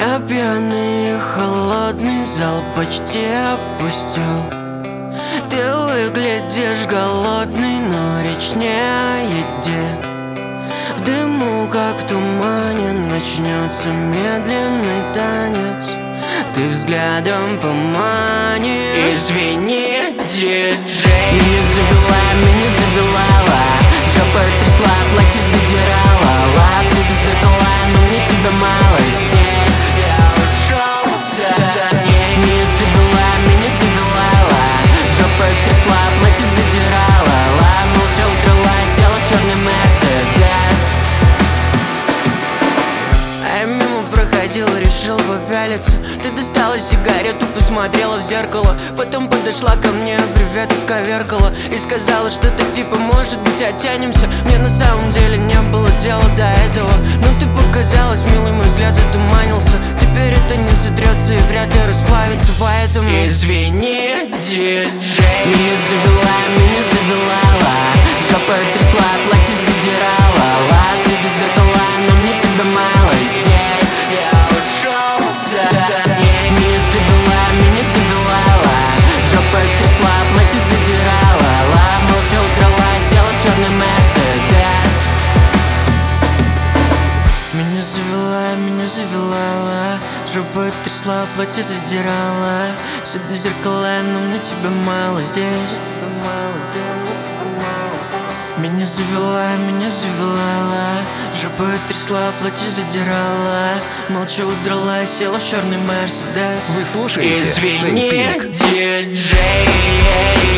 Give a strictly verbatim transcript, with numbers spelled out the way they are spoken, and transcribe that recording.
Я пьяный и холодный, зал почти опустел. Ты выглядишь голодный, но речь не о еде. В дыму, как в тумане, начнется медленный танец. Ты взглядом поманишь. Извини, диджей. Меня завела, меня завела. Жопа трясла, платье задирала. Лав, всюду зеркала, но мне тебя мало здесь. Я ушел с дороги. Меня завела, меня завела. Жопа трясла, платье задирала. Лав, молча удрала, села в черный Мерседес. А я мимо проходил, решил попялиться. Ты достала сигарету, посмотрела в зеркало. Потом подошла ко мне, привет, исковеркала. И сказала, что ты типа, может быть, оттянемся. Мне на самом деле не было дела до этого. Но ты показалась, милый, мой взгляд затуманился. Теперь это не сотрется и вряд ли расплавится, поэтому извини, диджей. Меня завела, меня завела. Жопа трясла, платье задирала. Лав, всюду зеркала, но мне тебя мало здесь. Я ушел с дороги. Меня завела, меня завела. Жопа трясла, платье задирала. Лав, молча удрала, села в черный Мерседес. Меня завела, меня завела. Жопа трясла, платье задирала. Всюду зеркала, но мне тебя мало здесь. Меня завела, меня завела. Жопа трясла, платье задирала. Молча удрала, села в черный Мерседес. Вы слушаете Извини, Сейпик. диджей.